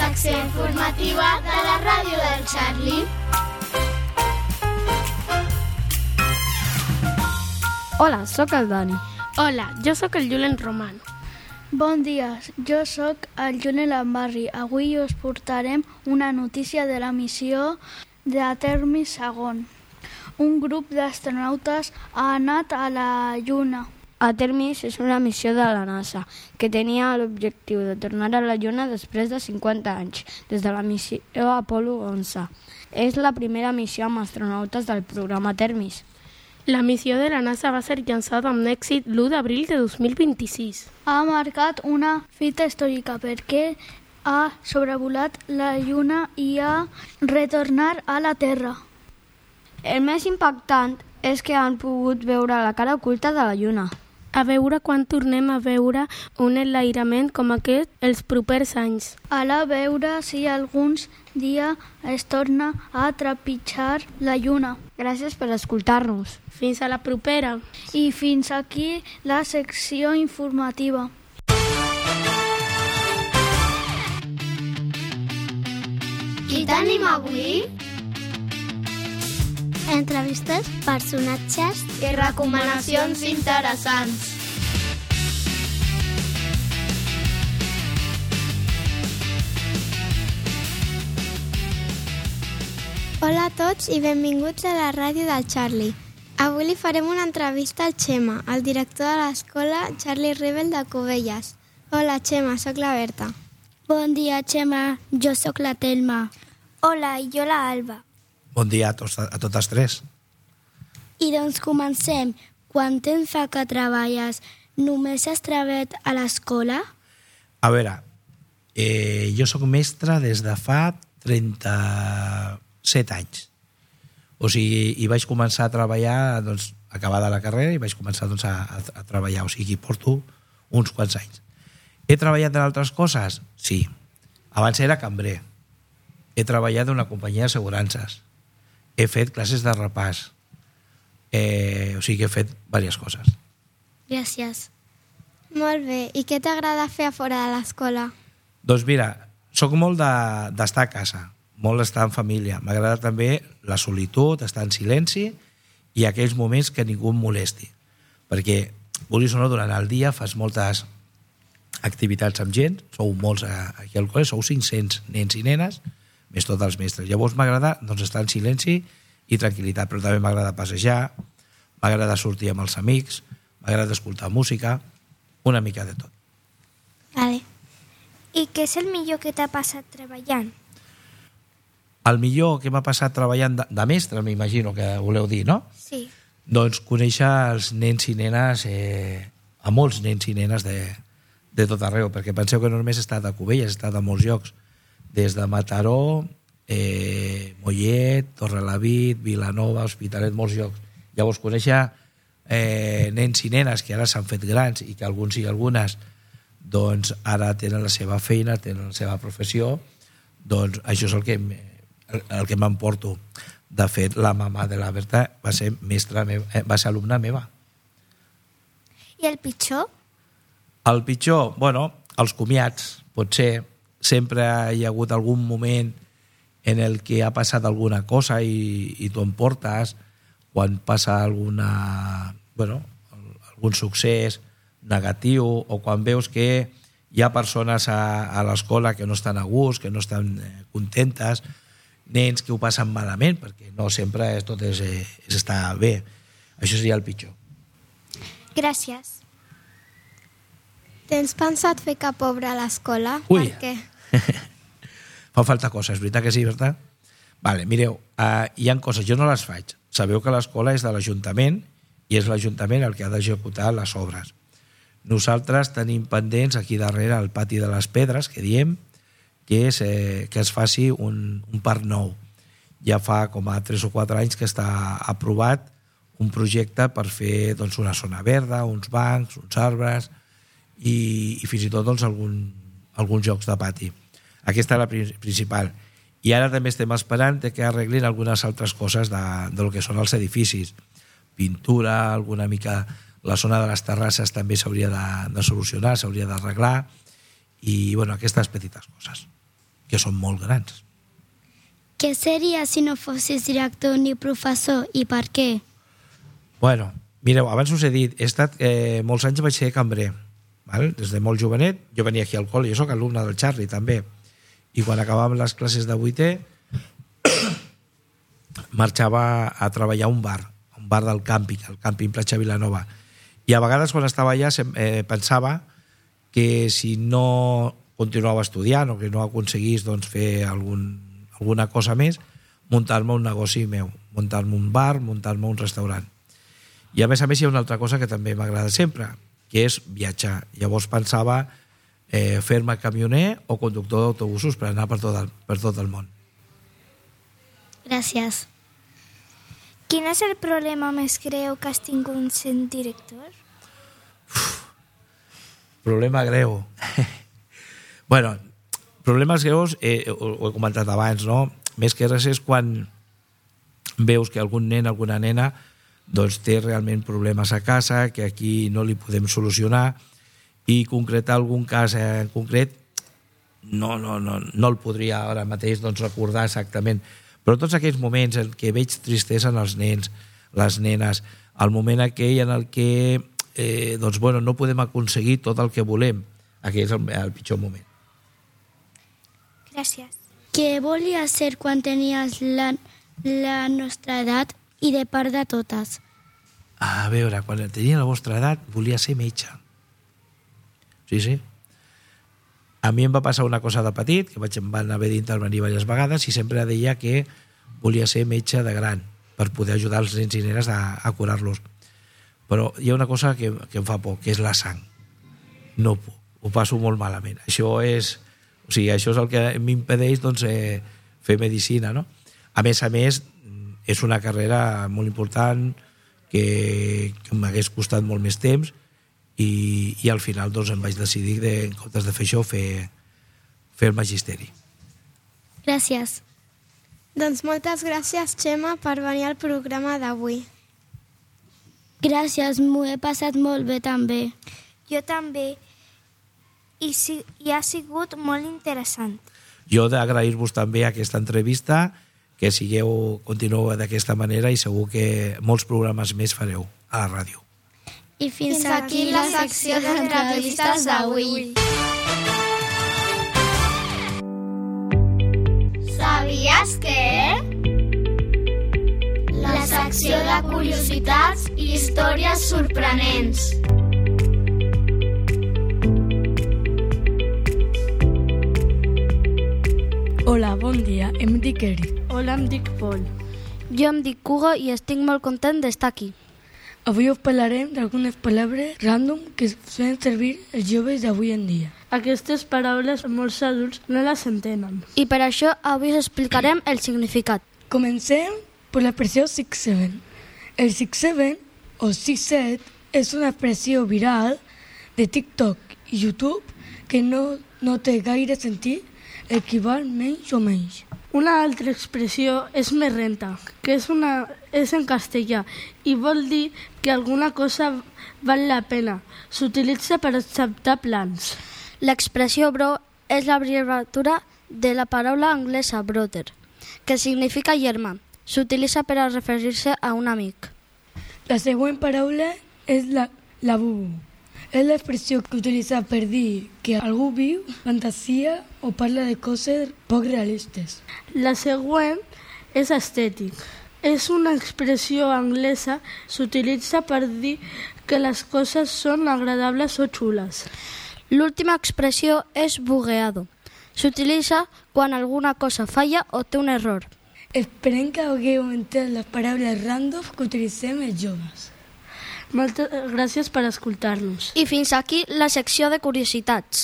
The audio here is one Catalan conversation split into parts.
secció informativa de la ràdio del Charlie. Hola, sóc el Dani. Hola, jo sóc el Julen Roman. Bon dia, jo sóc el Julen Lambarri. Avui us portarem una notícia de la missió de Temis II. Un grup d'astronautes ha anat a la Lluna. Temis és una missió de la NASA que tenia l'objectiu de tornar a la Lluna després de 50 anys, des de la missió Apolo 11. És la primera missió amb astronautes del programa Temis. La missió de la NASA va ser llançada amb èxit l'1 d'abril de 2026. Ha marcat una fita històrica perquè ha sobrevolat la Lluna i ha retornat a la Terra. El més impactant és que han pogut veure la cara oculta de la Lluna. A veure quan tornem a veure un enlairament com aquest els propers anys. A veure si alguns dia es torna a trepitjar la Lluna. Gràcies per escoltar-nos. Fins a la propera. I fins aquí la secció informativa. Qui tenim avui? Entrevistes, personatges i recomanacions interessants. Hola a tots i benvinguts a la ràdio del Charlie. Avui li farem una entrevista al Xema, el director de l'escola Charlie Rebel de Cubelles. Hola, Xema, sóc la Berta. Bon dia, Xema. Jo sóc la Telma. Hola, i jo la Alba. Bon dia a totes tres. I doncs comencem. Quant temps fa que treballes? Només has treballat a l'escola? A veure, jo sóc mestre des de fa 37 anys. O sigui, i vaig començar a treballar, doncs, acabada la carrera, i vaig començar doncs, a treballar. O sigui, porto uns quants anys. He treballat en altres coses? Sí. Abans era cambrer. He treballat en una companyia d'assegurances. He fet classes de repàs. O sigui que he fet diverses coses. Gràcies. Molt bé. I què t'agrada fer a fora de l'escola? Doncs mira, sóc molt d'estar a casa, molt d'estar en família. M'agrada també la solitud, estar en silenci i aquells moments que ningú em molesti. Perquè, vulguis o no, durant el dia fas moltes activitats amb gent, sou molts aquí al col·le, sou 500 nens i nenes, més tots els mestres. Llavors m'agrada doncs, estar en silenci i tranquil·litat, però també m'agrada passejar, m'agrada sortir amb els amics, m'agrada escoltar música, una mica de tot. Vale. I què és el millor que t'ha passat treballant? El millor que m'ha passat treballant de mestre, m'imagino que voleu dir, no? Sí. Doncs conèixer els nens i nenes, a molts nens i nenes de tot arreu, perquè penseu que no només he estat a Cubelles, he estat a molts llocs, des de Mataró, Mollet, Torrelavit, Vilanova, Hospitalet, molts llocs. Llavors, conèixer nens i nenes que ara s'han fet grans i que alguns i algunes doncs ara tenen la seva feina, tenen la seva professió, doncs això és el que m'emporto. De fet, la mama de la Berta va ser mestra meva, va ser alumna meva. I el pitjor? El pitjor, bueno, els comiats, potser. Sempre hi ha hagut algun moment en el que ha passat alguna cosa i tu em portes, quan passa algun succés negatiu o quan veus que hi ha persones a l'escola que no estan a gust, que no estan contentes, nens que ho passen malament, perquè no sempre tot és estar bé. Això seria el pitjor. Gràcies. Tens pensat fer cap obra a l'escola? Ui! Per què? Fa falta coses, veritat que sí, Berta? Vale, mireu, hi ha coses, jo no les faig. Sabeu que l'escola és de l'Ajuntament i és l'Ajuntament el que ha d'executar les obres. Nosaltres tenim pendents aquí darrere al pati de les Pedres, que diem, que es faci un parc nou. Ja fa com a 3 o 4 anys que està aprovat un projecte per fer doncs, una zona verda, uns bancs, uns arbres i fins i tot doncs, alguns jocs de pati. Aquesta és la principal. I ara també estem esperant que arreglin algunes altres coses del que són els edificis. Pintura, alguna mica... La zona de les terrasses també s'hauria de solucionar, s'hauria d'arreglar i, bueno, aquestes petites coses. que són molt grans. Què seria si no fossis director ni professor i per què? Bueno, mireu, abans us he dit, he estat molts anys vaig ser cambrer, val? Des de molt jovenet, jo venia aquí al col·le, jo soc alumne del Charlie també, i quan acabàvem les classes de 8è marxava a treballar a un bar del càmping, el càmping Platja Vilanova, i a vegades quan estava allà pensava que si no continuava estudiant o que no aconseguís doncs, fer alguna cosa més, muntar-me un negoci meu, muntar-me un bar, muntar-me un restaurant. I a més hi ha una altra cosa que també m'agrada sempre, que és viatjar. Llavors pensava fer-me camioner o conductor d'autobusos per anar per tot el món. Gràcies. Quin és el problema més greu que has tingut sent director? Problema greu. Bueno, problemes greus, ho he comentat abans, no? Més que res és quan veus que algun nen, alguna nena doncs té realment problemes a casa, que aquí no li podem solucionar, i concretar algun cas en concret no el podria ara mateix doncs, recordar exactament, però tots aquells moments en què veig tristesa en els nens, les nenes, el moment aquell en el que doncs, bueno, no podem aconseguir tot el que volem, aquell és el pitjor moment. Gràcies. Què volies ser quan tenies la nostra edat i de part de totes? A veure, quan tenia la vostra edat volia ser metge. Sí. A mi em va passar una cosa de petit, que em van haver d'intervenir diverses vegades, i sempre deia que volia ser metge de gran, per poder ajudar els nens i nenes a curar-los. Però hi ha una cosa que em fa por, que és la sang. No puc, ho passo molt malament. Això és el que m'impedeix doncs, fer medicina, no? A més, és una carrera molt important que m'hagués costat molt més temps i al final doncs, em vaig decidir en comptes de fer això, fer el magisteri. Gràcies. Doncs moltes gràcies, Txema, per venir al programa d'avui. Gràcies, m'ho he passat molt bé també. Jo també. I ha sigut molt interessant. Jo d'agrair-vos també aquesta entrevista, que continueu d'aquesta manera i segur que molts programes més fareu a la ràdio. I fins aquí la secció d'entrevistes d'avui. Sabies que? La secció de curiositats i històries sorprenents. Hola, bon dia, em dic Eric. Hola, em dic Pol. Jo em dic Hugo i estic molt content d'estar aquí. Avui us parlarem d'algunes paraules random que fan servir els joves d'avui en dia. Aquestes paraules molts adults no les entenen. I per això avui us explicarem el significat. Comencem per l'expressió 6-7. El 6-7 o 6-7 és una expressió viral de TikTok i YouTube que no té gaire sentit, equival menys o menys. Una altra expressió és més renta, que és en castellà i vol dir que alguna cosa val la pena. S'utilitza per acceptar plans. L'expressió bro és l'abreviatura de la paraula anglesa brother, que significa germà. S'utilitza per a referir-se a un amic. La següent paraula és la bubu. És l'expressió que utilitza per dir que algú viu, fantasia o parla de coses poc realistes. La següent és estètic. És una expressió anglesa, s'utilitza per dir que les coses són agradables o xules. L'última expressió és bugueado. S'utilitza quan alguna cosa falla o té un error. Esperem que hagueu entès les paraules random que utilitzem els joves. Moltes gràcies per escoltar-nos. I fins aquí la secció de curiositats.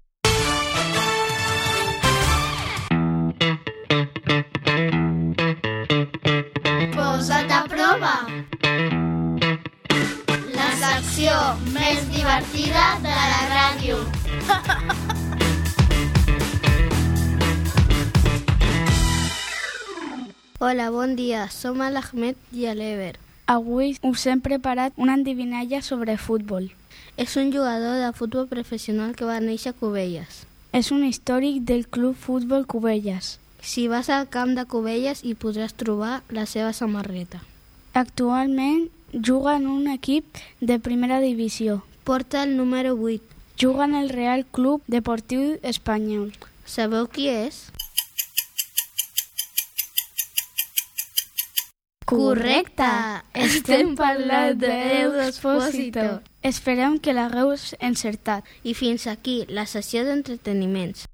Posa't a prova! La secció més divertida de la ràdio. Hola, bon dia. Som l'Ahmed i l'Ever. Avui us hem preparat una endevinalla sobre futbol. És un jugador de futbol professional que va néixer a Cubelles. És un històric del Club Futbol Cubelles. Si vas al camp de Cubelles hi podràs trobar la seva samarreta. Actualment juga en un equip de primera divisió. Porta el número 8. Juga en el Real Club Deportiu Espanyol. Sabeu qui és? Correcte! Estem parlant d'Euroexposito. Esperem que l'hagueu encertat. I fins aquí la sessió d'entreteniments.